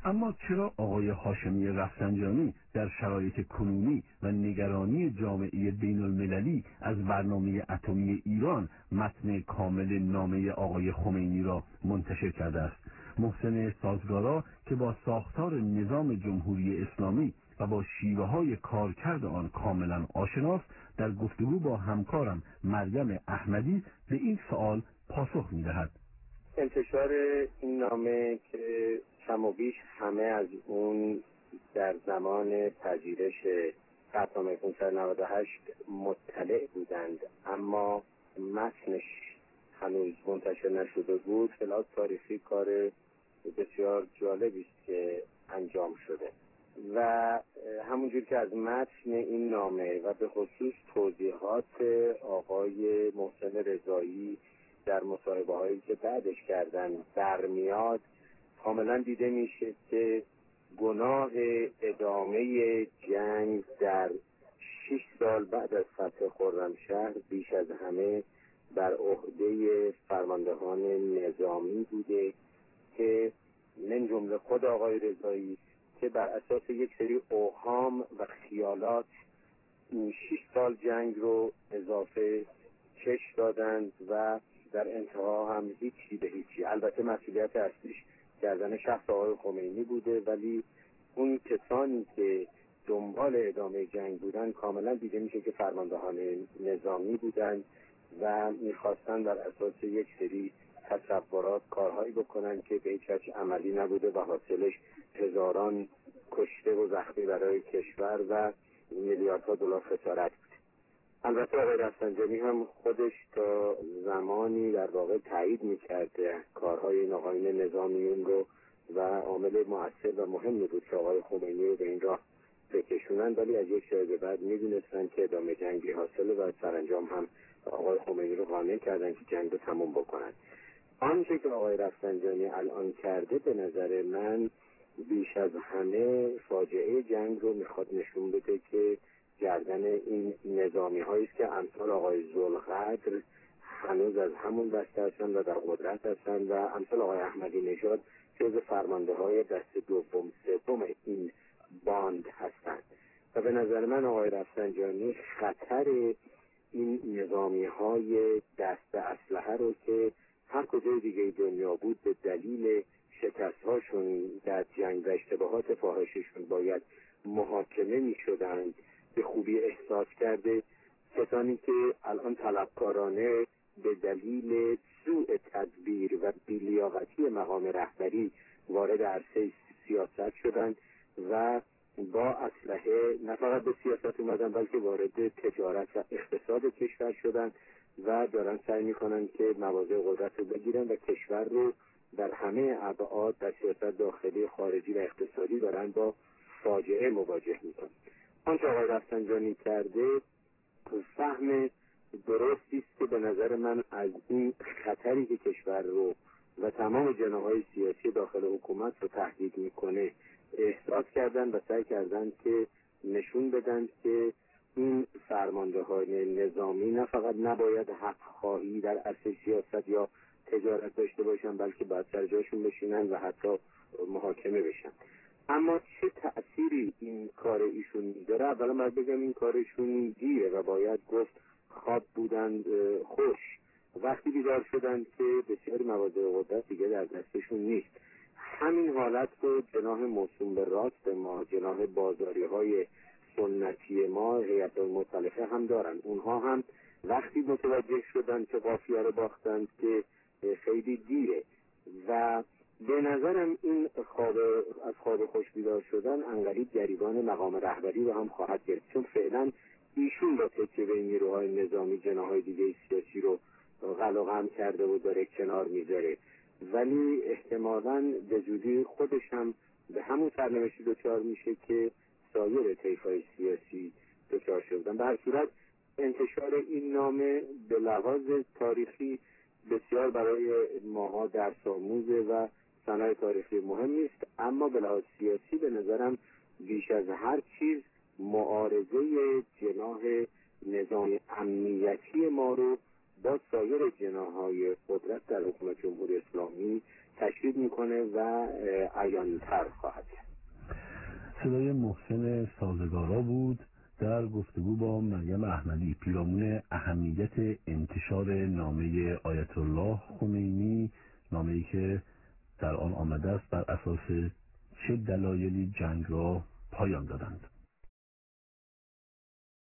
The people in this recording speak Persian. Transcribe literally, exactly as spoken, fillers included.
اما چرا آقای هاشمی رفسنجانی در شرایط کنونی و نگرانی جامعه بین المللی از برنامه اتمی ایران متن کامل نامه آقای خمینی را منتشر کرده است؟ محسن سازگارا که با ساختار نظام جمهوری اسلامی و با شیوه های کارکرد آن کاملا آشناست، در گفتگو با همکارم مریم احمدی به این سوال پاسخ می‌دهد. انتشار این نامه که کم و بیش همه از اون در زمان پذیرش قطعنامه پانصد و نود و هشت مطلع بودند، اما متنش هنوز منتشر نشده بود، خلاف تاریخی کار بسیار جالبی است که انجام شده و همونجور که از متن این نامه و به خصوص توضیحات آقای محسن رضایی در مصاحبه هایی که بعدش کردن برمیاد، کاملا دیده میشه که گناه ادامه جنگ در شش سال بعد از فتح خرمشهر بیش از همه بر عهده فرماندهان نظامی بوده که من جمله خود آقای رضایی که بر اساس یک سری اوهام و خیالات شش سال جنگ رو اضافه کش دادند و در انتها هم هیچی به هیچی. البته مسئولیت اصلیش کردن شخص آقای خمینی بوده، ولی اون کسانی که دنبال ادامه جنگ بودن کاملا دیده میشه که فرماندهان نظامی بودن و میخواستن بر اساس یک سری تصورات کارهایی بکنن که به هیچ وجه عملی نبوده و حاصلش هزاران کشته و زخمی برای کشور و میلیاردها دلار خسارت بود. البته آقای رفسنجانی هم خودش تا زمانی در واقع تایید میکرده کارهای این آقایان نظامیون رو و عامل مؤثر و مهمی بود که آقای خمینی رو به این راه بکشونن، ولی از یک جای به بعد میدونستن که ادامه جنگی حاصله و سرانجام هم آقای خمینی رو قانع کردن که جنگ رو تموم بکنن. آنچه که آقای رفسنجانی الان کرده به نظر من بیش از همه فاجعه جنگ رو میخواد نشون بده که گردن این نظامی هایی است که امثال آقای ذوالقدر هنوز از همون دسته هستند و در قدرت هستند و امثال آقای احمدی نژاد جز فرمانده های دست دوم سوم این باند هستند و به نظر من آقای رفسنجانی خطر این نظامی های دست اسلحه رو که هر کجای دیگه دنیا بود به دلیل شکست هاشون در جنگ و اشتباهات فاحششون باید محاکمه می شدند به خوبی احساس کرده. کسانی که الان طلبکارانه به دلیل سوء تدبیر و بی‌لیاقتی مقام رهبری وارد عرصه سیاست شدند و با اسلحه نه فقط به سیاست اومدن بلکه وارد تجارت و اقتصاد کشور شدند و دارن سعی میکنن که مواضع قدرت رو بگیرن و کشور رو در همه ابعاد در سیاست داخلی خارجی و اقتصادی دارن با فاجعه مواجه میکنن. آنچه آقای رفسنجانی کرده فهم درستی است که به نظر من از این خطری که کشور رو و تمام جناح‌های سیاسی داخل حکومت رو تهدید میکنه احساس کردن و سعی کردن که نشون بدن که این فرماندهان نظامی نه فقط نباید حق خواهی در عرصه سیاست یا تجارت داشته باشن بلکه باید سر جاشون بشینن و حتی محاکمه بشن. اما چه تأثیری این کار ایشون داره؟ اولا باید بگم این کارشون دیره و باید گفت خواب بودند خوش. وقتی بیدار شدند که بسیاری مواضع قدرت دیگه در دستشون نیست. همین حالت رو جناح موسوم به راست ما، جناح بازاری های سنتی ما، هیئت المؤتلفه هم دارن. اونها هم وقتی متوجه شدن که قافیه رو باختند که خیلی دیره و به نظرم این خواب از خواب خوش بیدار شدن انقدر گریبان مقام رهبری رو هم خواهد گرفت، چون فعلا ایشون با تکیه به نیروهای نظامی جناحهای دیگه سیاسی رو قلقم کرده و داره کنار میذاره، ولی احتمالاً به زودی خودش هم به همون سرنوشتی دچار میشه که سایر طیف‌های سیاسی دچار شدن. به هر صورت انتشار این نامه به لحاظ تاریخی بسیار برای ماها درس آموزه و سند تاریخی مهمی است، اما به لحاظ سیاسی به نظرم بیش از هر چیز معارضه جناح نظام امنیتی ما رو با سایر جناح‌های قدرت در حکومت جمهوری اسلامی تشدید میکنه و عیان‌تر خواهد. صدای محسن سازگارا بود در گفتگو با مریم احمدی پیرامون اهمیت انتشار نامه آیت الله خمینی، نامه‌ای که در آن آمده است بر اساس چه دلایلی جنگ را پایان دادند.